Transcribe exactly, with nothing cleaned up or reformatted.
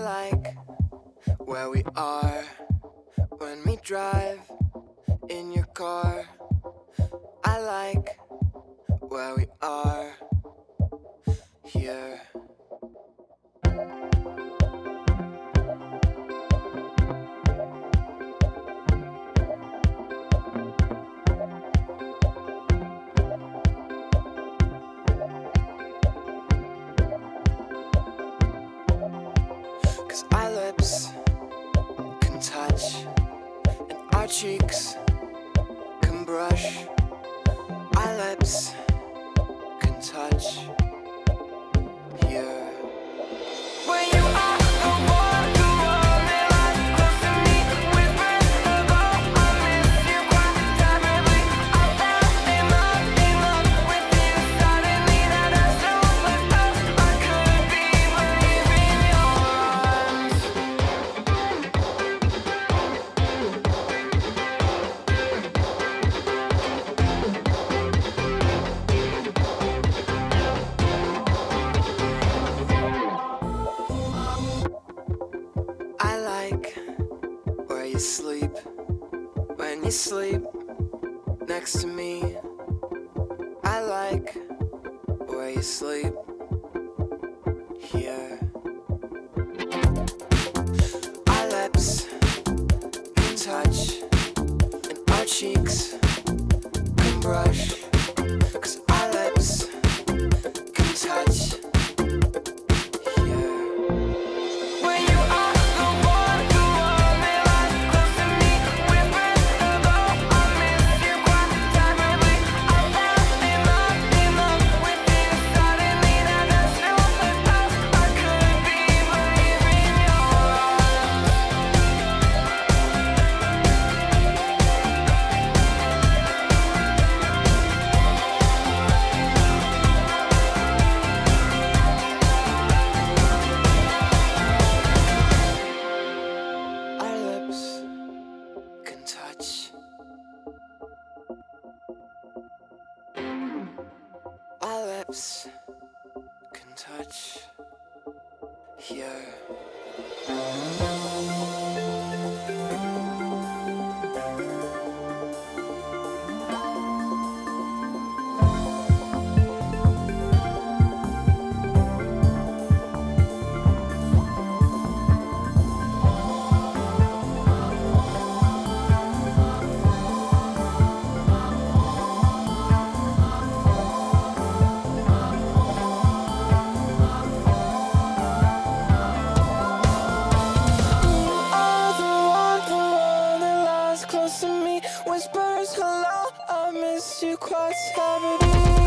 like where we are when we drive in your car. I like where we are here. Cause our lips can touch and our cheeks can brush. Our lips can touch here. When you are the one who only lies close to me, whispers about I miss you quite terribly. I fell in love, in love with you suddenly. That as soon as I could be leaving your arms. I like where you sleep when you sleep next to me. I like where you sleep here. Our lips can touch and our cheeks can brush. Cause our lips can touch here. When you are the one who only lies close to me, whispers about I miss you quite terribly. I fell in love, in love with you suddenly. That as soon as I could be leaving your arms. Our lips can touch. Our lips can touch here. Are the one, the one that lies close to me, whispers hello, I miss you quite terribly.